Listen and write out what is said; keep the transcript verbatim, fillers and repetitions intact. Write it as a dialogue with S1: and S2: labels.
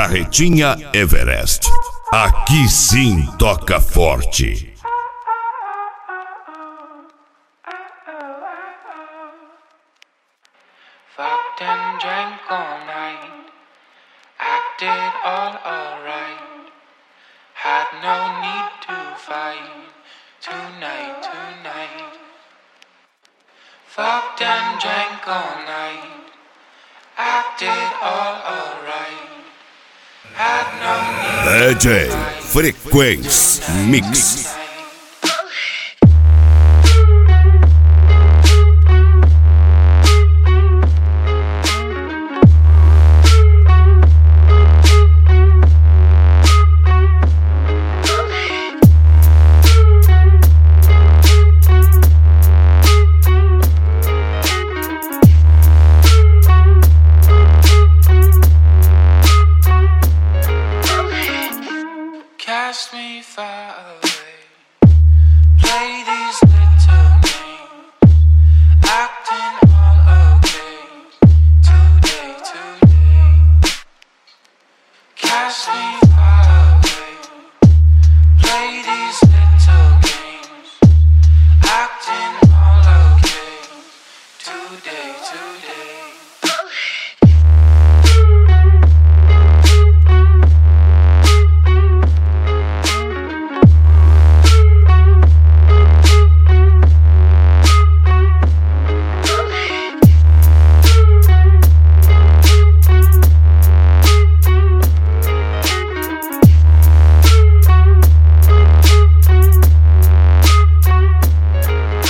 S1: Carretinha Everest. Aqui sim toca forte.
S2: Fucked and drank all night, acted all alright, had no need to fight, tonight, tonight. Fucked and drank all night, acted all alright, had no need
S1: D J
S2: to fight,
S1: Frequência Mix.